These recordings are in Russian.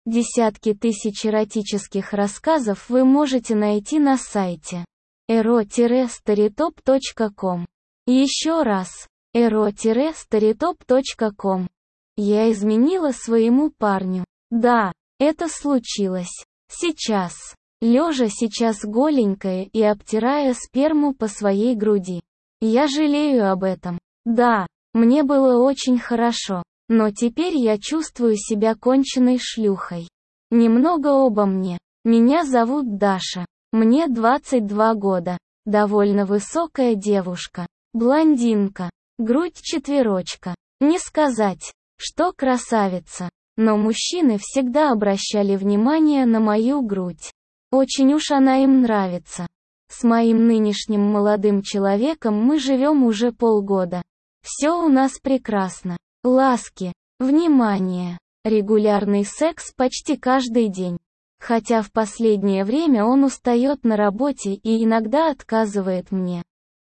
Десятки тысяч эротических рассказов вы можете найти на сайте ero-storytop.com. Еще раз, ero-storytop.com. Я изменила своему парню. Да, это случилось. Сейчас. Лежа сейчас голенькая и обтирая сперму по своей груди. Я жалею об этом. Да, мне было очень хорошо, но теперь я чувствую себя конченной шлюхой. Немного обо мне. Меня зовут Даша. Мне 22 года. Довольно высокая девушка. Блондинка. Грудь четверочка. Не сказать, что красавица. Но мужчины всегда обращали внимание на мою грудь. Очень уж она им нравится. С моим нынешним молодым человеком мы живем уже полгода. Все у нас прекрасно. Ласки, внимание, регулярный секс почти каждый день. Хотя в последнее время он устает на работе и иногда отказывает мне.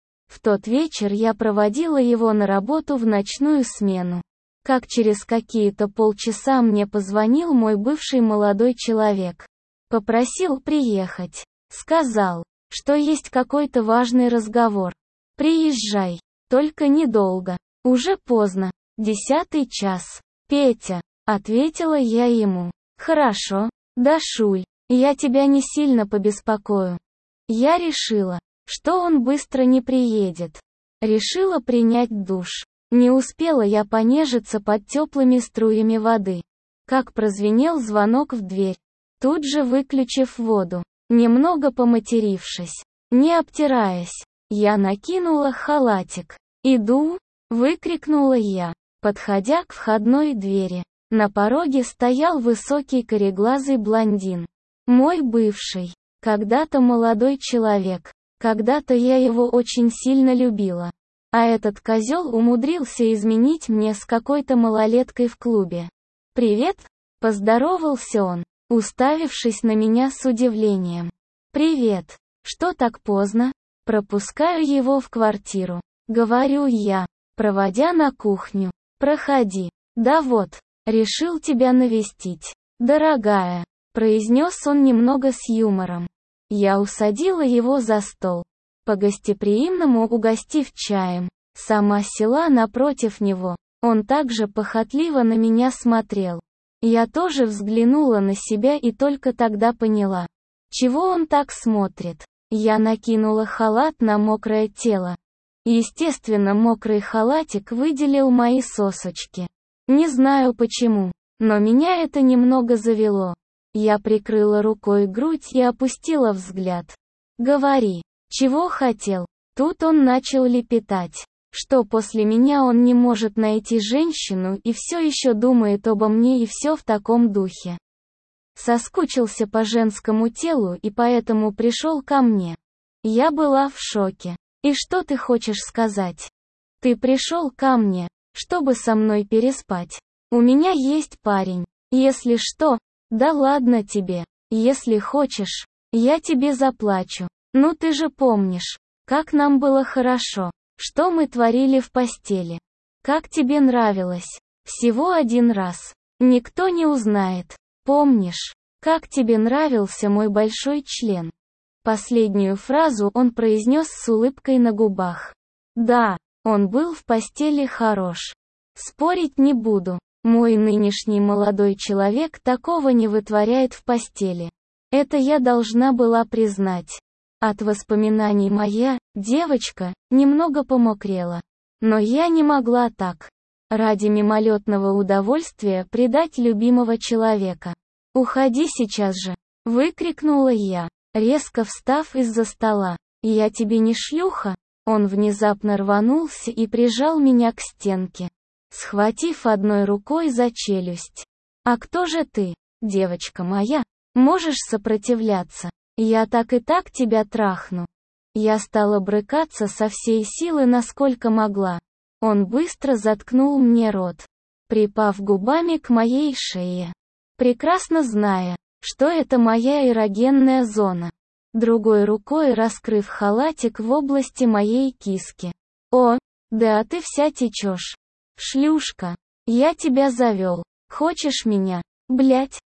В тот вечер я проводила его на работу в ночную смену. Как через какие-то полчаса мне позвонил мой бывший молодой человек. Попросил приехать. Сказал, что есть какой-то важный разговор. Приезжай, только недолго. Уже поздно, 10 час. Петя, ответила я ему. Хорошо, Дашуль, я тебя не сильно побеспокою. Я решила, что он быстро не приедет. Решила принять душ. Не успела я понежиться под теплыми струями воды. Как прозвенел звонок в дверь. Тут же выключив воду, немного поматерившись, не обтираясь, я накинула халатик. «Иду!» — выкрикнула я, подходя к входной двери. На пороге стоял высокий кореглазый блондин. Мой бывший, когда-то молодой человек, когда-то я его очень сильно любила. А этот козел умудрился изменить мне с какой-то малолеткой в клубе. «Привет!» — поздоровался он, уставившись на меня с удивлением. «Привет! Что так поздно?» Пропускаю его в квартиру. Говорю я, проводя на кухню. «Проходи. Да вот, решил тебя навестить. Дорогая», — произнес он немного с юмором. Я усадила его за стол. По-гостеприимному угостив чаем, сама села напротив него. Он также похотливо на меня смотрел. Я тоже взглянула на себя и только тогда поняла, чего он так смотрит. Я накинула халат на мокрое тело. Естественно, мокрый халатик выделил мои сосочки. Не знаю почему, но меня это немного завело. Я прикрыла рукой грудь и опустила взгляд. «Говори, чего хотел?» Тут он начал лепетать, что после меня он не может найти женщину и все еще думает обо мне и все в таком духе. Соскучился по женскому телу и поэтому пришел ко мне. Я была в шоке. «И что ты хочешь сказать? Ты пришел ко мне, чтобы со мной переспать. У меня есть парень. Если что, да ладно тебе. Если хочешь, я тебе заплачу. Ну ты же помнишь, как нам было хорошо. Что мы творили в постели? Как тебе нравилось? Всего один раз. Никто не узнает. Помнишь, как тебе нравился мой большой член?» Последнюю фразу он произнес с улыбкой на губах. Да, он был в постели хорош. Спорить не буду. Мой нынешний молодой человек такого не вытворяет в постели. Это я должна была признать. От воспоминаний моя, девочка, немного помокрела. Но я не могла так. Ради мимолетного удовольствия предать любимого человека. «Уходи сейчас же!» — выкрикнула я, резко встав из-за стола. «Я тебе не шлюха?» Он внезапно рванулся и прижал меня к стенке, схватив одной рукой за челюсть. «А кто же ты, девочка моя? Можешь сопротивляться? Я так и так тебя трахну». Я стала брыкаться со всей силы, насколько могла. Он быстро заткнул мне рот, припав губами к моей шее, прекрасно зная, что это моя эрогенная зона. Другой рукой раскрыв халатик в области моей киски. «О, да ты вся течешь. Шлюшка, я тебя завел. Хочешь меня, блять?»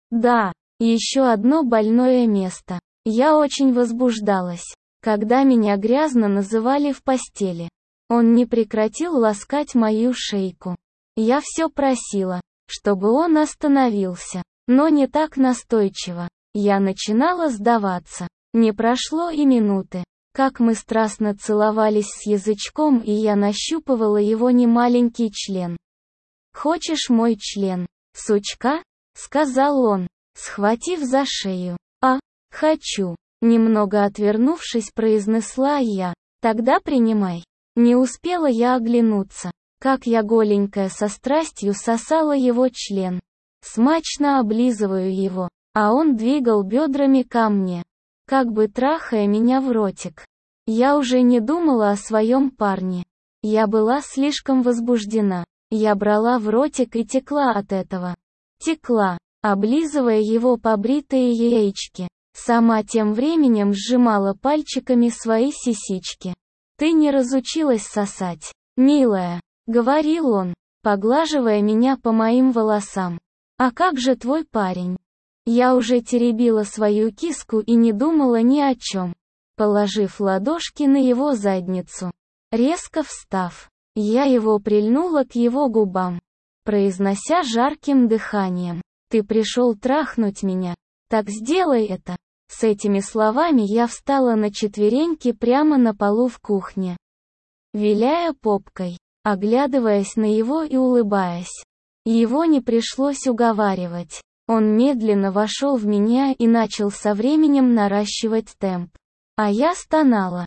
Да, еще одно больное место. Я очень возбуждалась, когда меня грязно называли в постели. Он не прекратил ласкать мою шейку. Я все просила, чтобы он остановился, но не так настойчиво. Я начинала сдаваться. Не прошло и минуты, как мы страстно целовались с язычком, и я нащупывала его немаленький член. «Хочешь мой член, сучка?» — сказал он, схватив за шею. «А, хочу», — немного отвернувшись, произнесла я. «Тогда принимай». Не успела я оглянуться, как я голенькая со страстью сосала его член. Смачно облизываю его, а он двигал бедрами ко мне, как бы трахая меня в ротик. Я уже не думала о своем парне. Я была слишком возбуждена. Я брала в ротик и текла от этого. Текла, облизывая его побритые яички. Сама тем временем сжимала пальчиками свои сисички. «Ты не разучилась сосать, милая», — говорил он, поглаживая меня по моим волосам. «А как же твой парень?» Я уже теребила свою киску и не думала ни о чем, положив ладошки на его задницу. Резко встав, я его прильнула к его губам, произнося жарким дыханием: «Ты пришел трахнуть меня, так сделай это». С этими словами я встала на четвереньки прямо на полу в кухне, виляя попкой, оглядываясь на него и улыбаясь. Его не пришлось уговаривать. Он медленно вошел в меня и начал со временем наращивать темп. А я стонала,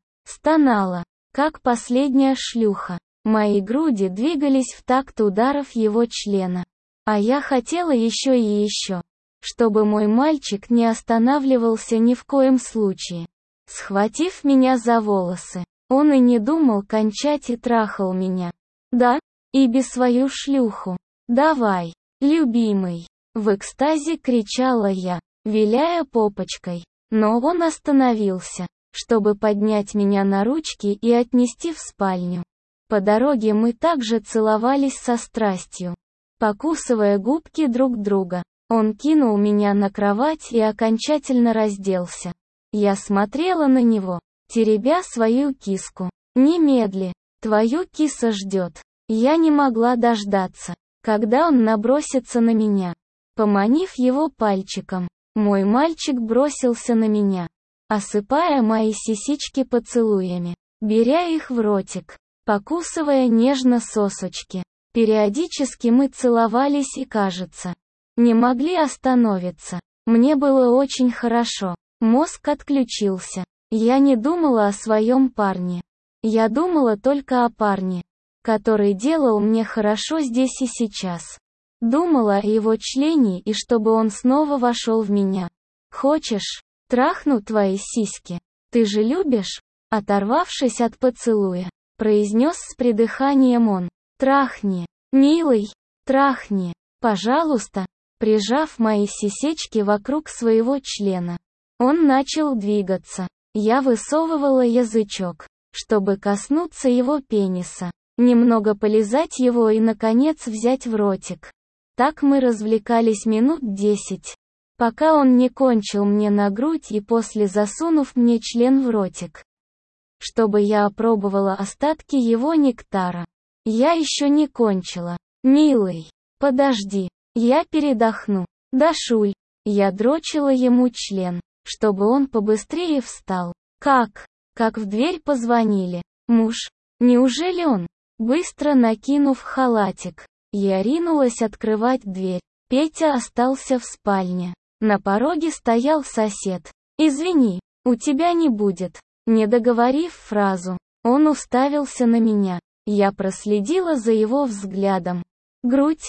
как последняя шлюха. Мои груди двигались в такт ударов его члена. А я хотела еще и еще, чтобы мой мальчик не останавливался ни в коем случае. Схватив меня за волосы, он и не думал кончать и трахал меня. «Да, и без свою шлюху. Давай, любимый!» В экстазе кричала я, виляя попочкой. Но он остановился, чтобы поднять меня на ручки и отнести в спальню. По дороге мы также целовались со страстью, покусывая губки друг друга. Он кинул меня на кровать и окончательно разделся. Я смотрела на него, теребя свою киску. «Немедли, твою киса ждет». Я не могла дождаться, когда он набросится на меня. Поманив его пальчиком, мой мальчик бросился на меня, осыпая мои сисички поцелуями, беря их в ротик, покусывая нежно сосочки. Периодически мы целовались и, кажется, не могли остановиться. Мне было очень хорошо. Мозг отключился. Я не думала о своем парне. Я думала только о парне, который делал мне хорошо здесь и сейчас. Думала о его члене и чтобы он снова вошел в меня. «Хочешь, трахну твои сиськи? Ты же любишь?» Оторвавшись от поцелуя, произнес с придыханием он. «Трахни, милый, трахни, пожалуйста», прижав мои сисечки вокруг своего члена. Он начал двигаться. Я высовывала язычок, чтобы коснуться его пениса, немного полизать его и, наконец, взять в ротик. Так мы развлекались минут 10, пока он не кончил мне на грудь и после засунув мне член в ротик, чтобы я опробовала остатки его нектара. Я еще не кончила. «Милый, подожди, я передохну». «Дашуль». Я дрочила ему член, чтобы он побыстрее встал. Как в дверь позвонили. Муж. Неужели он? Быстро накинув халатик, я ринулась открывать дверь. Петя остался в спальне. На пороге стоял сосед. «Извини, у тебя не будет». Не договорив фразу, он уставился на меня. Я проследила за его взглядом. Грудь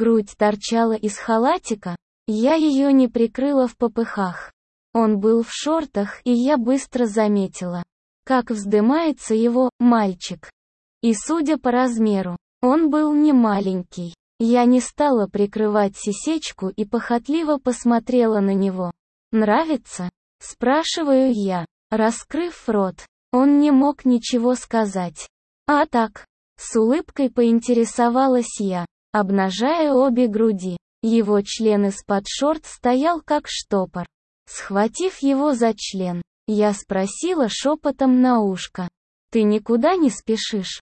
торчала из халатика. Я ее не прикрыла в попыхах. Он был в шортах, и я быстро заметила, как вздымается его мальчик. И судя по размеру, он был не маленький. Я не стала прикрывать сисечку и похотливо посмотрела на него. «Нравится?» — спрашиваю я, раскрыв рот. Он не мог ничего сказать. «А так?» — с улыбкой поинтересовалась я, обнажая обе груди. Его член из-под шорт стоял как штопор. Схватив его за член, я спросила шепотом на ушко. «Ты никуда не спешишь?»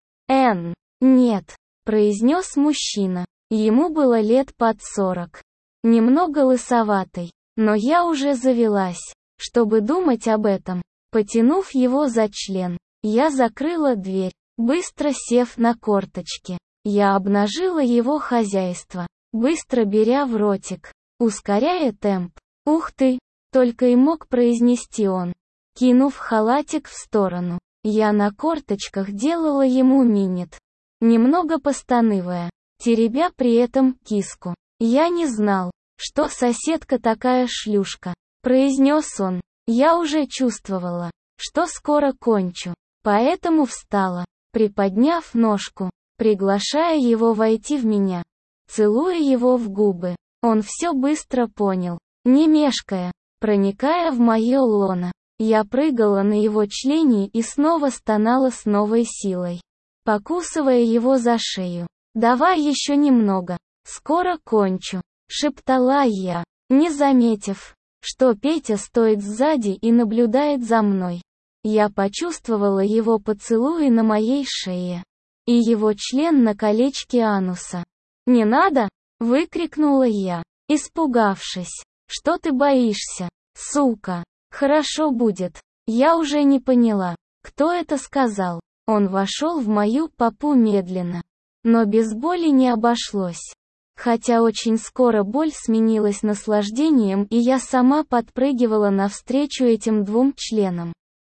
«Нет», — произнес мужчина. Ему было лет под 40. Немного лысоватый, но я уже завелась, чтобы думать об этом. Потянув его за член, я закрыла дверь, быстро сев на корточки. Я обнажила его хозяйство, быстро беря в ротик, ускоряя темп. «Ух ты!» — только и мог произнести он. Кинув халатик в сторону, я на корточках делала ему минет, немного постанывая, теребя при этом киску. «Я не знал, что соседка такая шлюшка», — произнес он. Я уже чувствовала, что скоро кончу, поэтому встала, приподняв ножку, приглашая его войти в меня, целуя его в губы. Он все быстро понял, не мешкая, проникая в мое лоно. Я прыгала на его члене и снова стонала с новой силой, покусывая его за шею. «Давай еще немного, скоро кончу», — шептала я, не заметив, что Петя стоит сзади и наблюдает за мной. Я почувствовала его поцелуи на моей шее и его член на колечке ануса. «Не надо!» — выкрикнула я, испугавшись. «Что ты боишься, сука? Хорошо будет». Я уже не поняла, кто это сказал. Он вошел в мою попу медленно, но без боли не обошлось. Хотя очень скоро боль сменилась наслаждением, и я сама подпрыгивала навстречу этим двум членам.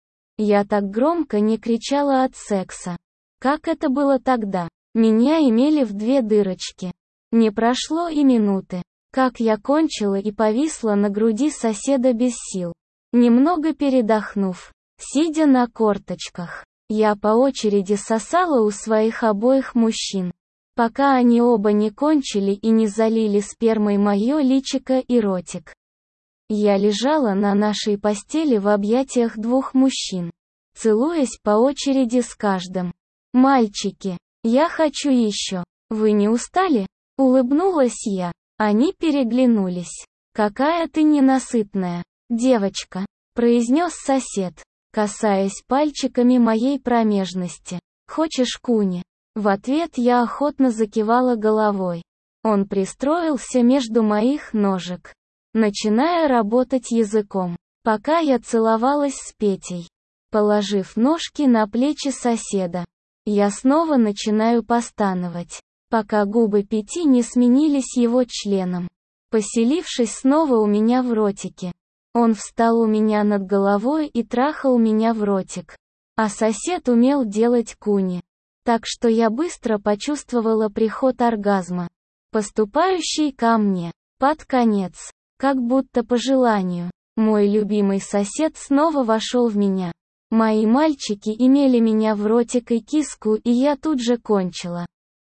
Я так громко не кричала от секса, как это было тогда. Меня имели в 2 дырочки. Не прошло и минуты, как я кончила и повисла на груди соседа без сил. Немного передохнув, сидя на корточках, я по очереди сосала у своих обоих мужчин, пока они оба не кончили и не залили спермой мое личико и ротик. Я лежала на нашей постели в объятиях 2 мужчин, целуясь по очереди с каждым. «Мальчики, я хочу еще. Вы не устали?» — улыбнулась я. Они переглянулись. «Какая ты ненасытная девочка», — произнес сосед, касаясь пальчиками моей промежности. «Хочешь куни?» В ответ я охотно закивала головой. Он пристроился между моих ножек, начиная работать языком, пока я целовалась с Петей. Положив ножки на плечи соседа, я снова начинаю постановать, пока губы Пети не сменились его членом, поселившись снова у меня в ротике. Он встал у меня над головой и трахал меня в ротик, а сосед умел делать куни. Так что я быстро почувствовала приход оргазма, поступающий ко мне, под конец, как будто по желанию. Мой любимый сосед снова вошел в меня. Мои мальчики имели меня в ротик и киску, и я тут же кончила,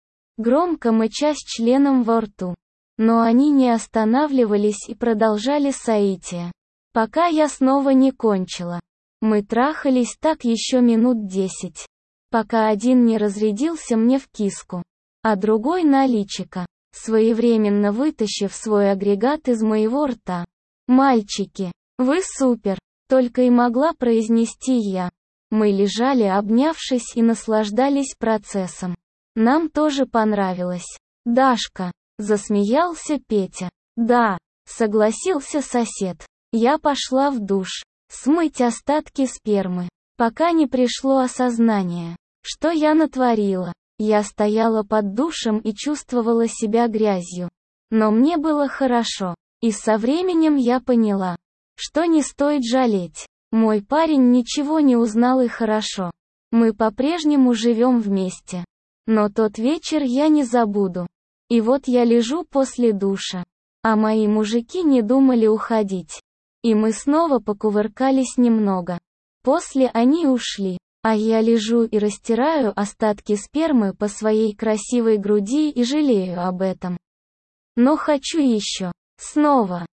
громко мыча с членом во рту. Но они не останавливались и продолжали соитие, пока я снова не кончила. Мы трахались так еще минут 10. Пока один не разрядился мне в киску, а другой на личико, своевременно вытащив свой агрегат из моего рта. «Мальчики, вы супер!» — только и могла произнести я. Мы лежали обнявшись и наслаждались процессом. Нам тоже понравилось. «Дашка!» — засмеялся Петя. «Да!» — согласился сосед. Я пошла в душ, смыть остатки спермы, пока не пришло осознание, что я натворила. Я стояла под душем и чувствовала себя грязью. Но мне было хорошо, и со временем я поняла, что не стоит жалеть. Мой парень ничего не узнал, и хорошо. Мы по-прежнему живем вместе. Но тот вечер я не забуду. И вот я лежу после душа, а мои мужики не думали уходить. И мы снова покувыркались немного. После они ушли, а я лежу и растираю остатки спермы по своей красивой груди и жалею об этом. Но хочу еще. Снова.